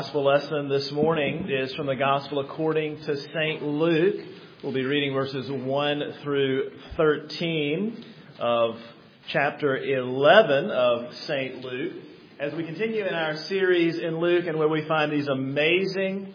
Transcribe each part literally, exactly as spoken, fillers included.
Gospel lesson this morning is from the Gospel according to Saint Luke. We'll be reading verses one through thirteen of chapter eleven of Saint Luke as we continue in our series in Luke and where we find these amazing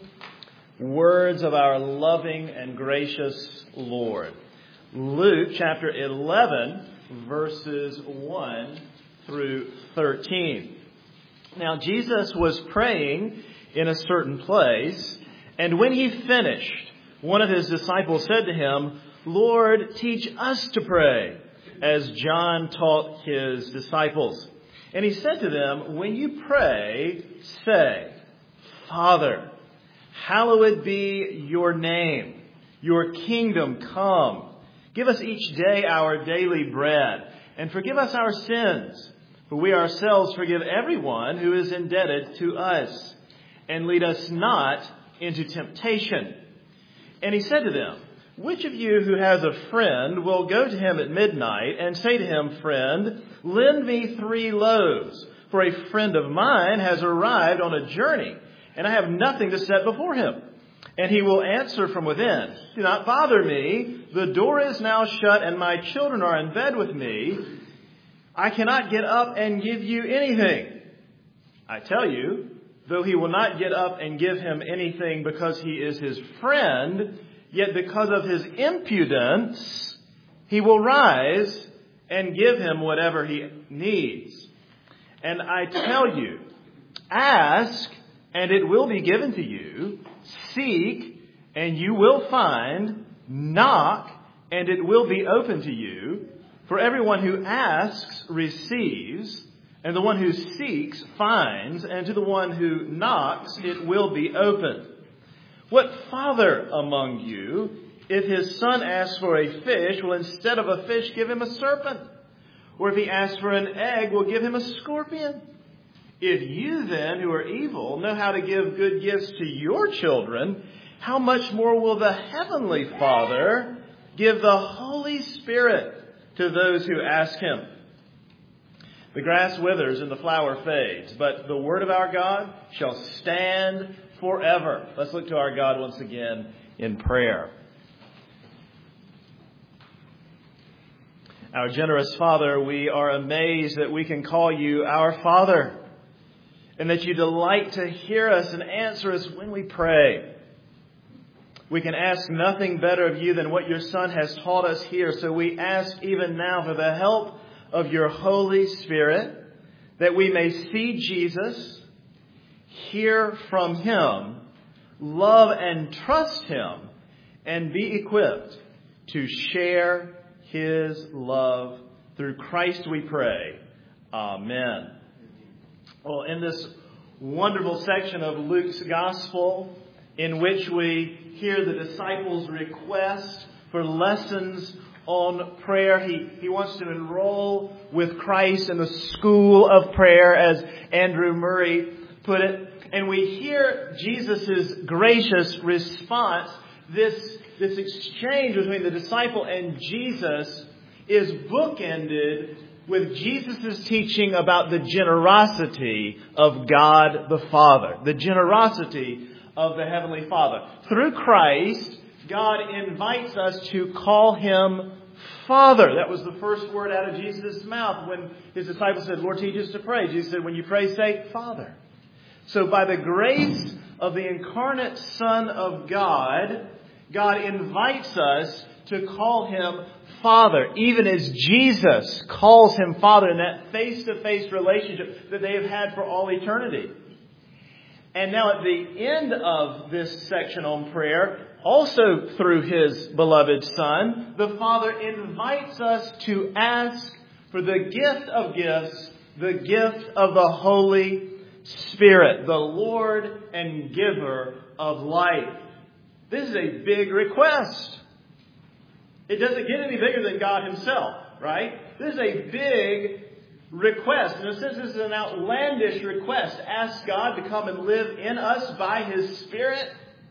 words of our loving and gracious Lord. Luke chapter eleven verses one through thirteen. Now Jesus was praying in a certain place, and when he finished, one of his disciples said to him, "Lord, teach us to pray, as John taught his disciples." And he said to them, "When you pray, say, 'Father, hallowed be your name. Your kingdom come. Give us each day our daily bread, and forgive us our sins, for we ourselves forgive everyone who is indebted to us. And lead us not into temptation.'" And he said to them, "Which of you who has a friend will go to him at midnight and say to him, 'Friend, lend me three loaves, for a friend of mine has arrived on a journey, and I have nothing to set before him?' And he will answer from within, 'Do not bother me. The door is now shut, and my children are in bed with me. I cannot get up and give you anything.' I tell you, though he will not get up and give him anything because he is his friend, yet because of his impudence, he will rise and give him whatever he needs. And I tell you, ask, and it will be given to you. Seek, and you will find. Knock, and it will be open to you. For everyone who asks receives, and the one who seeks finds, and to the one who knocks it will be opened. What father among you, if his son asks for a fish, will instead of a fish give him a serpent? Or if he asks for an egg, will give him a scorpion? If you then, who are evil, know how to give good gifts to your children, how much more will the Heavenly Father give the Holy Spirit to those who ask him? The grass withers and the flower fades, but the word of our God shall stand forever." Let's look to our God once again in prayer. Our generous Father, we are amazed that we can call you our Father, and that you delight to hear us and answer us when we pray. We can ask nothing better of you than what your Son has taught us here. So we ask even now for the help of your Holy Spirit, that we may see Jesus, hear from him, love and trust him, and be equipped to share his love. Through Christ we pray. Amen. Well, in this wonderful section of Luke's Gospel, in which we hear the disciples' request for lessons on prayer. He, he wants to enroll with Christ in the school of prayer, as Andrew Murray put it. And we hear Jesus' gracious response. This, this exchange between the disciple and Jesus is bookended with Jesus' teaching about the generosity of God the Father. The generosity of the Heavenly Father. Through Christ, God invites us to call him Father. That was the first word out of Jesus' mouth when his disciples said, "Lord, teach us to pray." Jesus said, "When you pray, say, Father." So by the grace of the incarnate Son of God, God invites us to call him Father, even as Jesus calls him Father in that face-to-face relationship that they have had for all eternity. And now at the end of this section on prayer, also through his beloved Son, the Father invites us to ask for the gift of gifts, the gift of the Holy Spirit, the Lord and giver of life. This is a big request. It doesn't get any bigger than God himself, right? This is a big request. In a sense, this is an outlandish request. Ask God to come and live in us by his Spirit.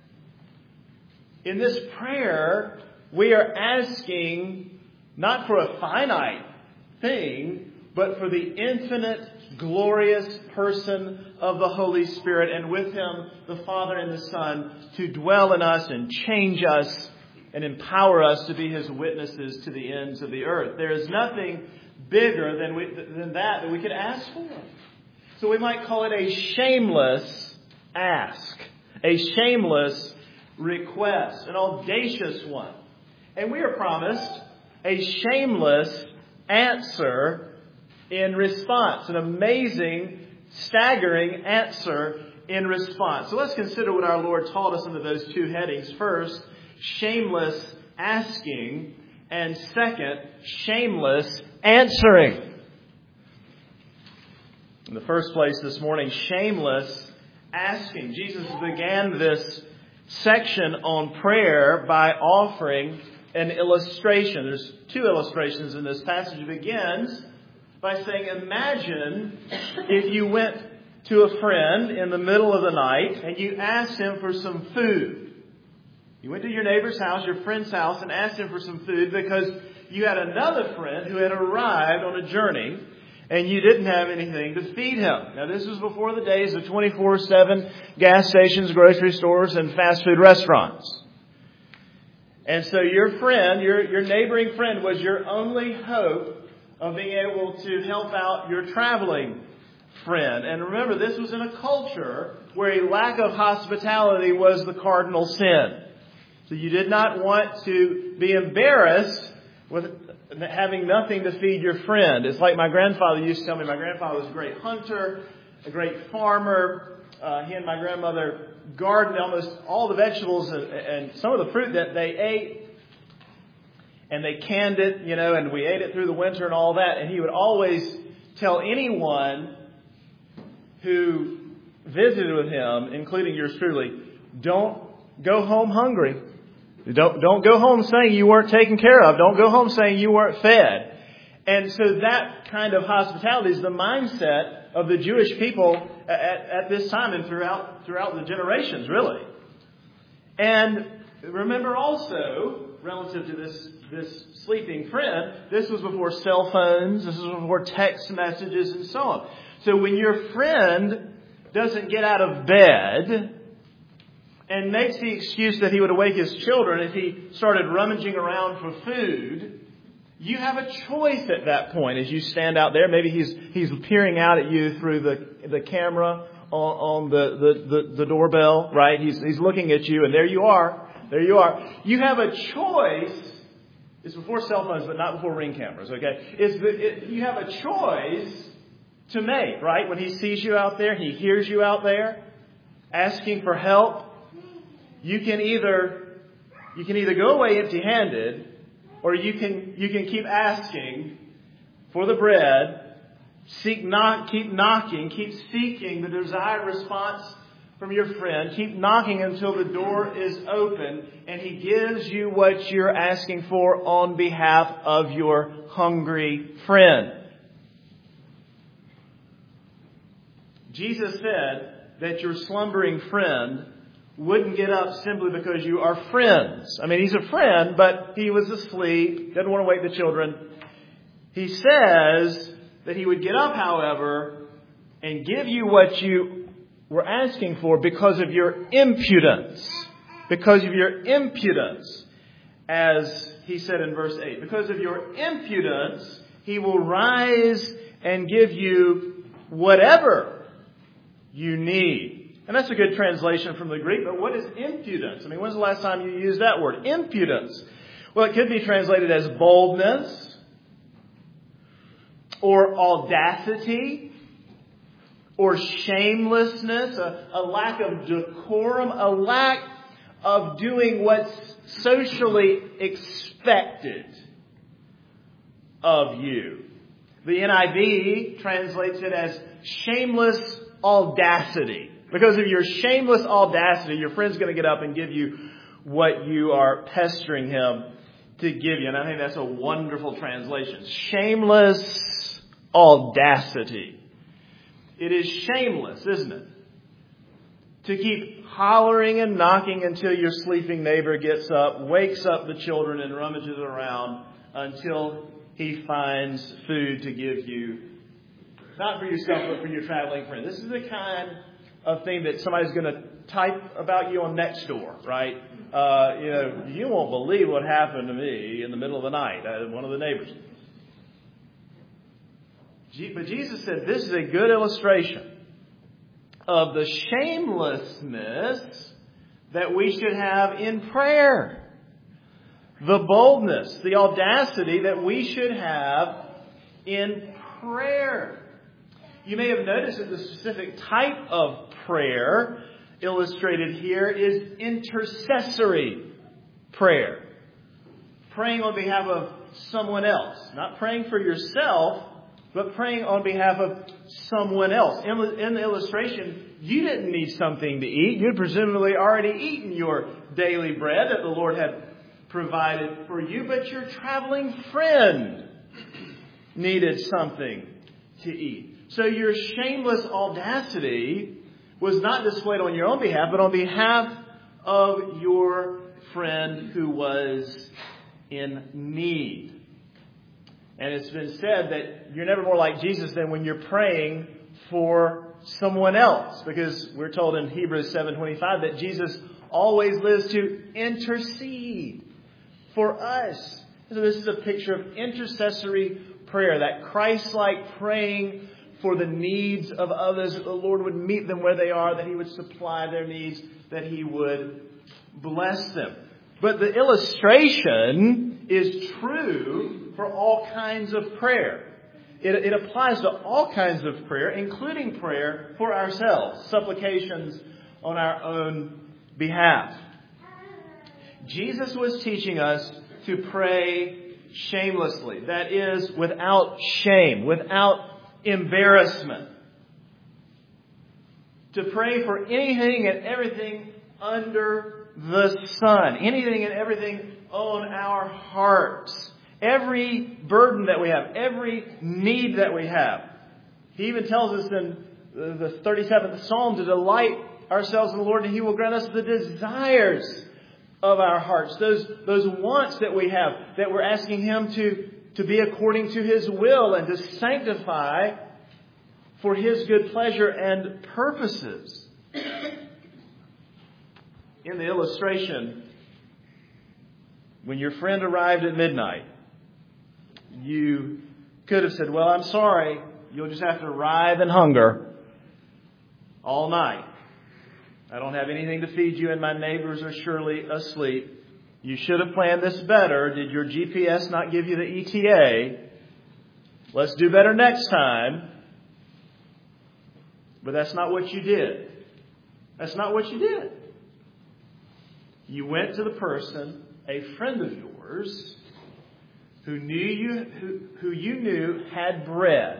In this prayer, we are asking not for a finite thing, but for the infinite glorious person of the Holy Spirit, and with Him, the Father and the Son, to dwell in us and change us and empower us to be His witnesses to the ends of the earth. There is nothing bigger than, we, than that that we could ask for. So we might call it a shameless ask, a shameless request, an audacious one. And we are promised a shameless answer in response, an amazing, staggering answer in response. So let's consider what our Lord taught us under those two headings. First, shameless asking, and second, shameless answering. In the first place this morning, shameless asking. Jesus began this section on prayer by offering an illustration. There's two illustrations in this passage. It begins by saying, imagine if you went to a friend in the middle of the night and you asked him for some food. You went to your neighbor's house, your friend's house, and asked him for some food because you had another friend who had arrived on a journey and you didn't have anything to feed him. Now, this was before the days of twenty-four seven gas stations, grocery stores, and fast food restaurants. And so your friend, your, your neighboring friend, was your only hope of being able to help out your traveling friend. And remember, this was in a culture where a lack of hospitality was the cardinal sin. So you did not want to be embarrassed with having nothing to feed your friend. It's like my grandfather used to tell me. My grandfather was a great hunter, a great farmer. Uh, he and my grandmother gardened almost all the vegetables and, and some of the fruit that they ate. And they canned it, you know, and we ate it through the winter and all that. And he would always tell anyone who visited with him, including yours truly, don't go home hungry. Don't, don't go home saying you weren't taken care of. Don't go home saying you weren't fed. And so that kind of hospitality is the mindset of the Jewish people at, at this time and throughout, throughout the generations, really. And remember also, relative to this, this sleeping friend, this was before cell phones, this was before text messages and so on. So when your friend doesn't get out of bed and makes the excuse that he would awake his children if he started rummaging around for food, you have a choice at that point as you stand out there. Maybe he's he's peering out at you through the the camera on, on the, the, the, the doorbell, right? He's he's looking at you, and there you are. There you are. You have a choice. It's before cell phones, but not before Ring cameras, okay? It's the, it, you have a choice to make, right? When he sees you out there, he hears you out there asking for help. You can either you can either go away empty-handed, or you can you can keep asking for the bread, seek knock, keep knocking, keep seeking the desired response from your friend. Keep knocking until the door is open and he gives you what you're asking for on behalf of your hungry friend. Jesus said that your slumbering friend wouldn't get up simply because you are friends. I mean, he's a friend, but he was asleep, didn't want to wake the children. He says that he would get up, however, and give you what you were asking for because of your impudence. Because of your impudence, as he said in verse eight. Because of your impudence, he will rise and give you whatever you need. And that's a good translation from the Greek, but what is impudence? I mean, when's the last time you used that word? Impudence. Well, it could be translated as boldness, or audacity, or shamelessness, a, a lack of decorum, a lack of doing what's socially expected of you. The N I V translates it as shameless audacity. Because of your shameless audacity, your friend's going to get up and give you what you are pestering him to give you. And I think that's a wonderful translation. Shameless audacity. It is shameless, isn't it? To keep hollering and knocking until your sleeping neighbor gets up, wakes up the children, and rummages around until he finds food to give you not for yourself, but for your traveling friend. This is the kind of thing that somebody's going to type about you on Nextdoor, right? Uh, you know, you won't believe what happened to me in the middle of the night. Uh, one of the neighbors. But Jesus said this is a good illustration of the shamelessness that we should have in prayer. The boldness, the audacity that we should have in prayer. You may have noticed that the specific type of prayer illustrated here is intercessory prayer. Praying on behalf of someone else. Not praying for yourself, but praying on behalf of someone else. In, in the illustration, you didn't need something to eat. You'd presumably already eaten your daily bread that the Lord had provided for you, but your traveling friend needed something to eat. So your shameless audacity was not displayed on your own behalf, but on behalf of your friend who was in need. And it's been said that you're never more like Jesus than when you're praying for someone else. Because we're told in Hebrews seven twenty-five that Jesus always lives to intercede for us. So this is a picture of intercessory prayer, that Christ-like praying for the needs of others, that the Lord would meet them where they are, that He would supply their needs, that He would bless them. But the illustration is true for all kinds of prayer. It, it applies to all kinds of prayer, including prayer for ourselves, supplications on our own behalf. Jesus was teaching us to pray shamelessly. That is, without shame, without embarrassment. To pray for anything and everything under the sun. Anything and everything on our hearts. Every burden that we have. Every need that we have. He even tells us in the thirty-seventh Psalm to delight ourselves in the Lord, and He will grant us the desires of our hearts. Those, those wants that we have, that we're asking Him to, to be according to His will and to sanctify for His good pleasure and purposes. In the illustration, when your friend arrived at midnight, you could have said, well, I'm sorry, you'll just have to writhe in hunger all night. I don't have anything to feed you and my neighbors are surely asleep. You should have planned this better. Did your G P S not give you the E T A? Let's do better next time. But that's not what you did. That's not what you did. You went to the person, a friend of yours, who knew you, who, who you knew had bread,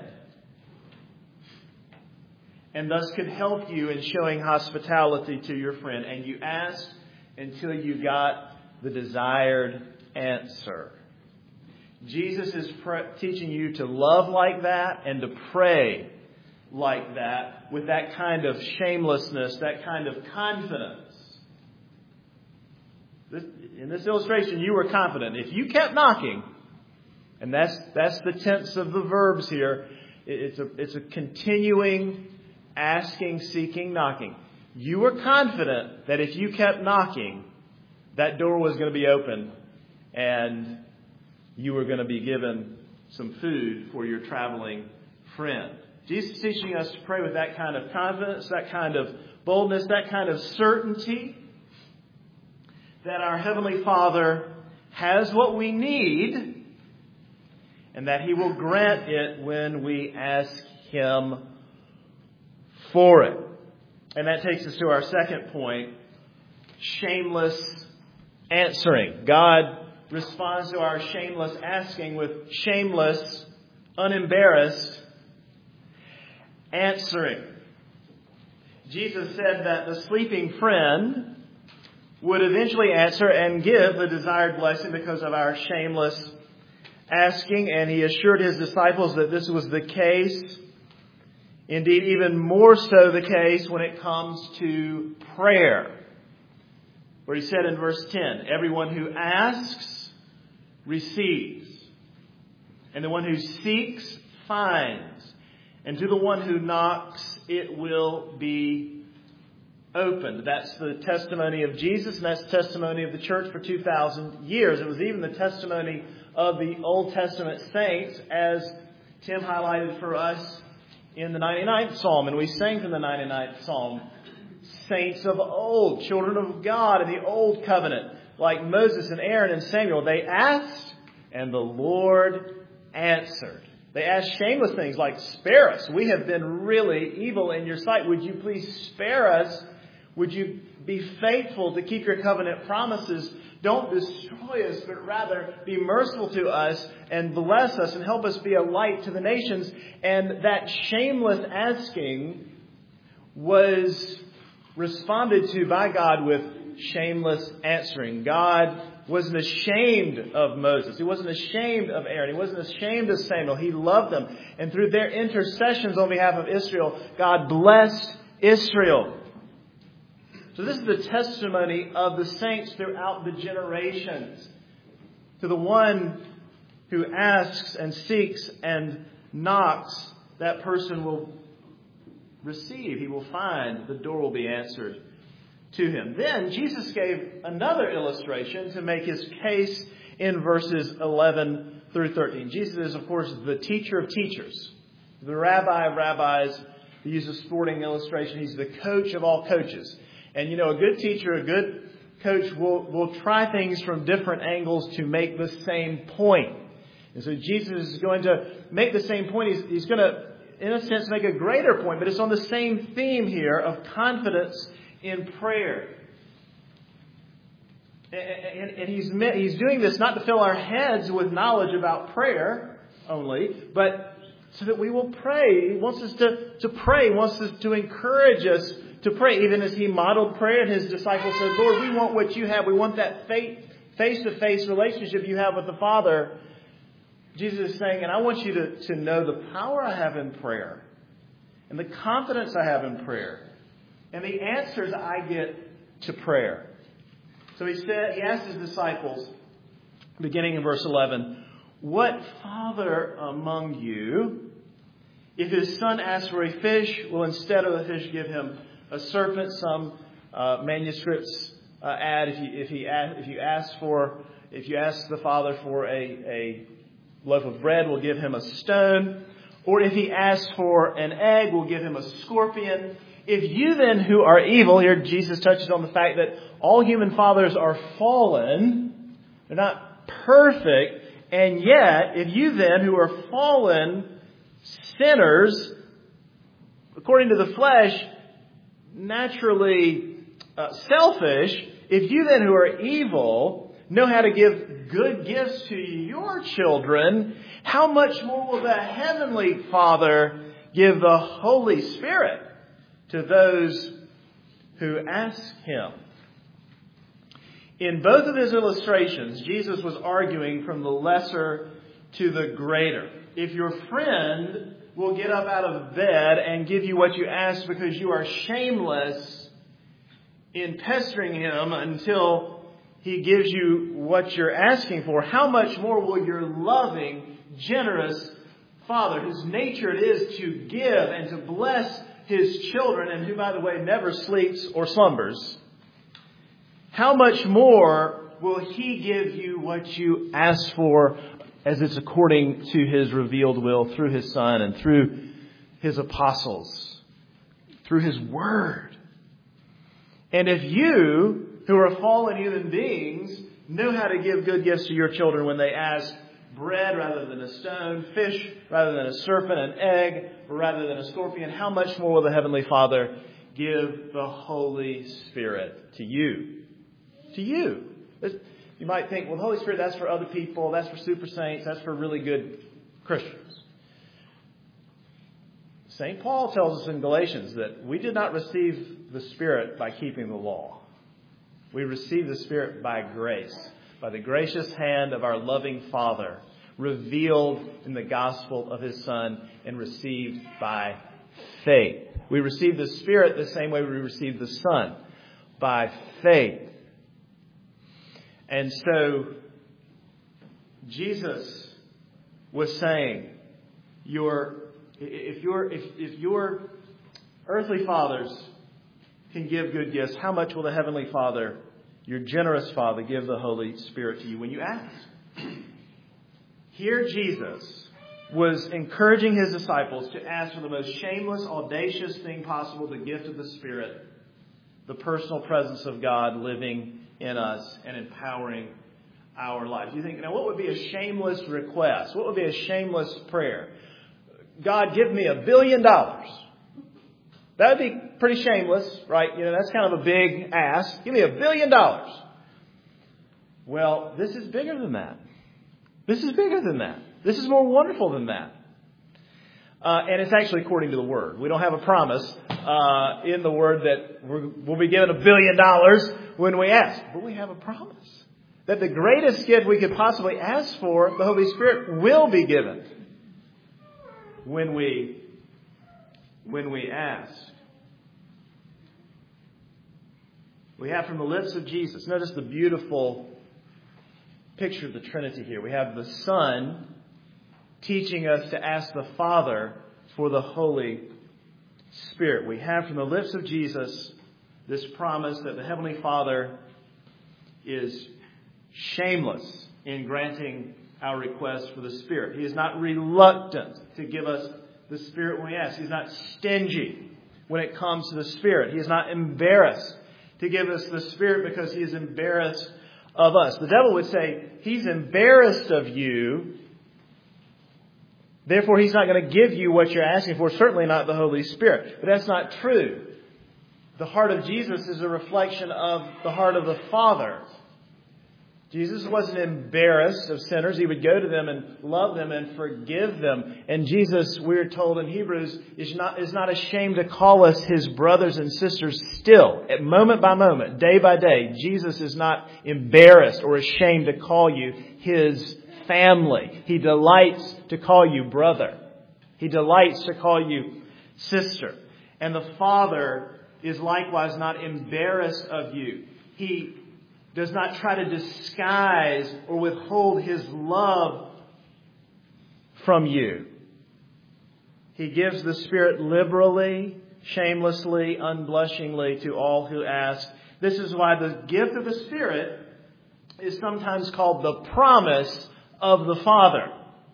and thus could help you in showing hospitality to your friend. And you asked until you got the desired answer. Jesus is pre- teaching you to love like that and to pray like that, with that kind of shamelessness, that kind of confidence. This, in this illustration, you were confident. If you kept knocking, and that's that's the tense of the verbs here, it's a it's a continuing asking, seeking, knocking. You were confident that if you kept knocking, that door was going to be open and you were going to be given some food for your traveling friend. Jesus is teaching us to pray with that kind of confidence, that kind of boldness, that kind of certainty that our Heavenly Father has what we need and that He will grant it when we ask Him for it. And that takes us to our second point, shameless answering. God responds to our shameless asking with shameless, unembarrassed answering. Jesus said that the sleeping friend would eventually answer and give the desired blessing because of our shameless asking, and He assured His disciples that this was the case. Indeed, even more so the case when it comes to prayer. Where He said in verse ten, everyone who asks receives, and the one who seeks finds, And to the one who knocks, it will be opened. That's the testimony of Jesus, and that's the testimony of the church for two thousand years. It was even the testimony of the Old Testament saints, as Tim highlighted for us in the ninety-ninth Psalm. And we sang from the ninety-ninth Psalm, saints of old, children of God in the Old Covenant, like Moses and Aaron and Samuel. They asked, and the Lord answered. They asked shameless things like, spare us. We have been really evil in your sight. Would you please spare us? Would you be faithful to keep your covenant promises? Don't destroy us, but rather be merciful to us and bless us and help us be a light to the nations. And that shameless asking was responded to by God with shameless answering. God wasn't ashamed of Moses. He wasn't ashamed of Aaron. He wasn't ashamed of Samuel. He loved them. And through their intercessions on behalf of Israel, God blessed Israel. So this is the testimony of the saints throughout the generations. To the one who asks and seeks and knocks, that person will receive. He will find. The door will be answered to him. Then Jesus gave another illustration to make his case in verses eleven through thirteen. Jesus is, of course, the teacher of teachers, the rabbi of rabbis. To use a sporting illustration, he's the coach of all coaches. And, you know, a good teacher, a good coach will, will try things from different angles to make the same point. And so Jesus is going to make the same point. He's, he's going to, in a sense, make a greater point. But it's on the same theme here of confidence in prayer. And, and, and he's, he's doing this not to fill our heads with knowledge about prayer only, but so that we will pray. He wants us to, to pray. He wants us to encourage us to pray, even as he modeled prayer, and his disciples said, Lord, we want what you have. We want that face-to-face relationship you have with the Father. Jesus is saying, and I want you to, to know the power I have in prayer and the confidence I have in prayer and the answers I get to prayer. So he said, he asked his disciples, beginning in verse eleven, what father among you, if his son asks for a fish, will instead of the fish give him a serpent? Some uh, manuscripts uh, add if you if he ask, if you ask for if you ask the father for a, a loaf of bread, we'll give him a stone. Or if he asks for an egg, we'll give him a scorpion. If you then who are evil, here Jesus touches on the fact that all human fathers are fallen, they're not perfect, and yet if you then who are fallen sinners, according to the flesh, naturally uh, selfish, if you then who are evil know how to give good gifts to your children, how much more will the Heavenly Father give the Holy Spirit to those who ask Him? In both of his illustrations, Jesus was arguing from the lesser to the greater. If your friend will get up out of bed and give you what you ask because you are shameless in pestering him until he gives you what you're asking for, how much more will your loving, generous Father, whose nature it is to give and to bless his children, and who, by the way, never sleeps or slumbers, how much more will he give you what you ask for, as it's according to his revealed will through his Son and through his apostles, through his word? And if you, who are fallen human beings, know how to give good gifts to your children when they ask bread rather than a stone, fish rather than a serpent, an egg rather than a scorpion, how much more will the Heavenly Father give the Holy Spirit to you? To you. You might think, well, the Holy Spirit, that's for other people, that's for super saints, that's for really good Christians. Saint Paul tells us in Galatians that we did not receive the Spirit by keeping the law. We received the Spirit by grace, by the gracious hand of our loving Father, revealed in the gospel of His Son and received by faith. We received the Spirit the same way we received the Son, by faith. And so Jesus was saying, your If your, if, if your earthly fathers can give good gifts, how much will the Heavenly Father, your generous Father, give the Holy Spirit to you when you ask? Here Jesus was encouraging His disciples to ask for the most shameless, audacious thing possible, the gift of the Spirit, the personal presence of God living in us and empowering our lives. You think, now what would be a shameless request? What would be a shameless prayer? God, give me a billion dollars. That would be pretty shameless, right? You know, that's kind of a big ask. Give me a billion dollars. Well, this is bigger than that. This is bigger than that. This is more wonderful than that. Uh, and it's actually according to the Word. We don't have a promise uh, in the Word that we're, we'll be given a billion dollars when we ask. But we have a promise that the greatest gift we could possibly ask for, the Holy Spirit, will be given when we, when we ask. We have from the lips of Jesus. Notice the beautiful picture of the Trinity here. We have the Son teaching us to ask the Father for the Holy Spirit. We have from the lips of Jesus this promise that the Heavenly Father is shameless in granting our request for the Spirit. He is not reluctant to give us the Spirit when we ask. He's not stingy when it comes to the Spirit. He is not embarrassed to give us the Spirit because He is embarrassed of us. The devil would say, He's embarrassed of you, therefore He's not going to give you what you're asking for, certainly not the Holy Spirit. But that's not true. The heart of Jesus is a reflection of the heart of the Father. Jesus wasn't embarrassed of sinners. He would go to them and love them and forgive them. And Jesus, we're told in Hebrews, is not, is not ashamed to call us His brothers and sisters still. At moment by moment, day by day, Jesus is not embarrassed or ashamed to call you His family. He delights to call you brother. He delights to call you sister. And the Father is likewise not embarrassed of you. He does not try to disguise or withhold His love from you. He gives the Spirit liberally, shamelessly, unblushingly to all who ask. This is why the gift of the Spirit is sometimes called the promise of the Father.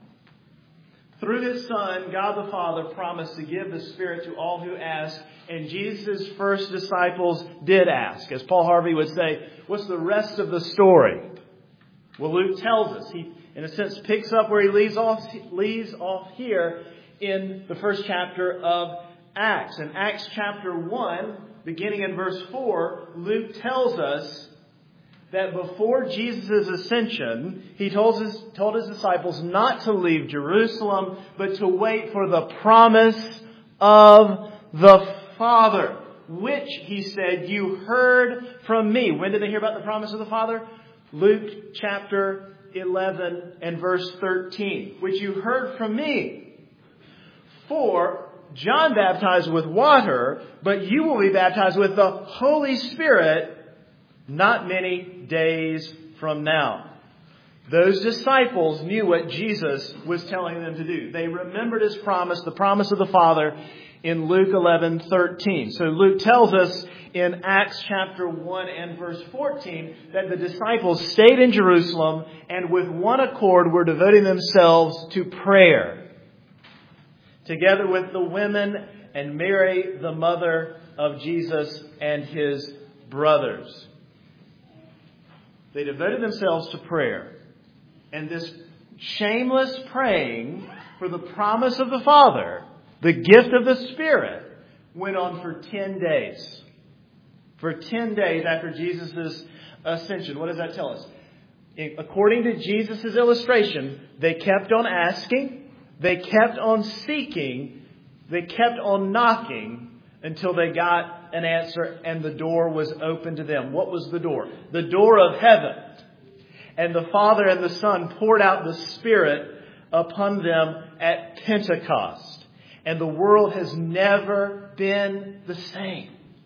Through His Son, God the Father promised to give the Spirit to all who ask. And Jesus' first disciples did ask. As Paul Harvey would say, what's the rest of the story? Well, Luke tells us. He, in a sense, picks up where he leaves off, leaves off here in the first chapter of Acts. In Acts chapter one, beginning in verse four, Luke tells us that before Jesus' ascension, He told his, told his disciples not to leave Jerusalem, but to wait for the promise of the Father, which, He said, you heard from me. When did they hear about the promise of the Father? Luke chapter eleven and verse thirteen, which you heard from me. For John baptized with water, but you will be baptized with the Holy Spirit not many days from now. Those disciples knew what Jesus was telling them to do. They remembered His promise, the promise of the Father, in Luke eleven thirteen. So Luke tells us in Acts chapter one and verse fourteen that the disciples stayed in Jerusalem and with one accord were devoting themselves to prayer, together with the women and Mary, the mother of Jesus, and His brothers. They devoted themselves to prayer. And this shameless praying for the promise of the Father, the gift of the Spirit, went on for ten days. For ten days after Jesus' ascension. What does that tell us? According to Jesus' illustration, they kept on asking, they kept on seeking, they kept on knocking until they got an answer and the door was open to them. What was the door? The door of heaven. And the Father and the Son poured out the Spirit upon them at Pentecost. And the world has never been the same.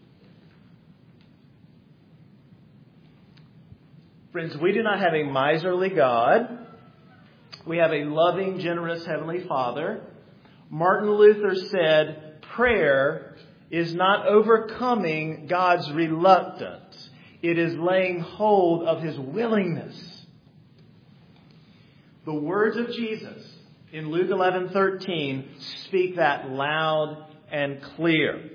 Friends, we do not have a miserly God. We have a loving, generous Heavenly Father. Martin Luther said, prayer is not overcoming God's reluctance. It is laying hold of His willingness. The words of Jesus in Luke eleven thirteen speak that loud and clear.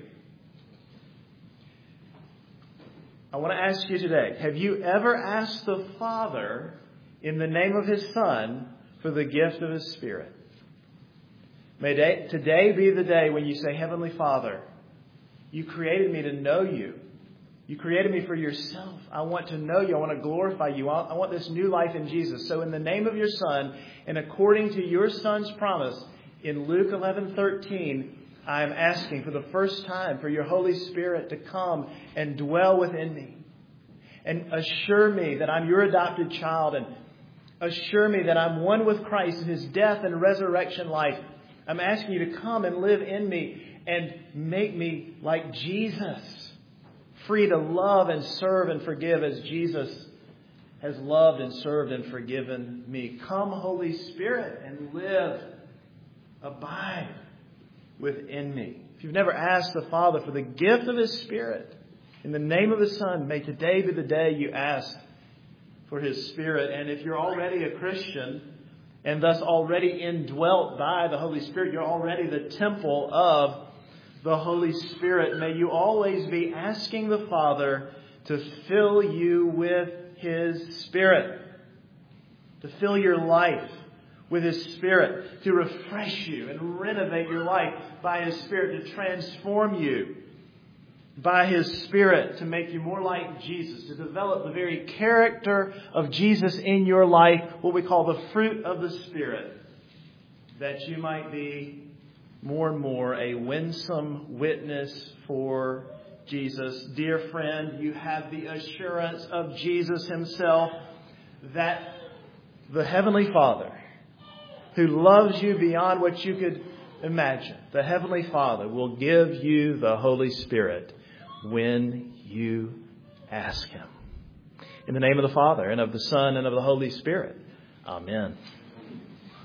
I want to ask you today, have you ever asked the Father in the name of His Son for the gift of His Spirit? May today be the day when you say, Heavenly Father, you created me to know you. You created me for yourself. I want to know you. I want to glorify you. I want this new life in Jesus. So in the name of your Son, and according to your Son's promise in Luke eleven thirteen, I am asking for the first time for your Holy Spirit to come and dwell within me and assure me that I'm your adopted child and assure me that I'm one with Christ in His death and resurrection life. I'm asking you to come and live in me and make me like Jesus, free to love and serve and forgive as Jesus has loved and served and forgiven me. Come, Holy Spirit, and live, abide within me. If you've never asked the Father for the gift of His Spirit, in the name of the Son, may today be the day you ask for His Spirit. And if you're already a Christian and thus already indwelt by the Holy Spirit, you're already the temple of the Holy Spirit. May you always be asking the Father to fill you with His Spirit, to fill your life with His Spirit, to refresh you and renovate your life by His Spirit, to transform you by His Spirit, to make you more like Jesus, to develop the very character of Jesus in your life, what we call the fruit of the Spirit, that you might be more and more a winsome witness for Jesus. Dear friend, you have the assurance of Jesus Himself that the Heavenly Father, who loves you beyond what you could imagine, the Heavenly Father will give you the Holy Spirit when you ask Him. In the name of the Father, and of the Son, and of the Holy Spirit. Amen.